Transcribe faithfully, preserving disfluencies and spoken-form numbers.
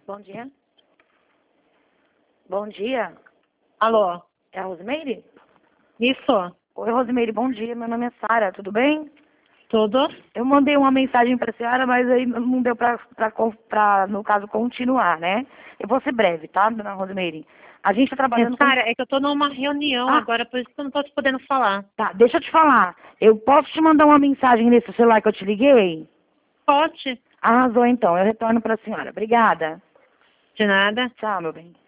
Bom dia. Bom dia. Alô? É a Rosimeire? Isso? Oi, Rosimeire, bom dia. Meu nome é Sara, tudo bem? Tudo? Eu mandei uma mensagem para a senhora, mas aí não deu para, no caso, continuar, né? Eu vou ser breve, tá, dona Rosimeire? A gente está trabalhando É, Sara, é que eu tô numa reunião Ah. agora, por isso que eu não tô te podendo falar. Tá, deixa eu te falar. Eu posso te mandar uma mensagem nesse celular que eu te liguei? Pode? Arrasou, então. Eu retorno para a senhora. Obrigada. De nada. Tchau, meu bem.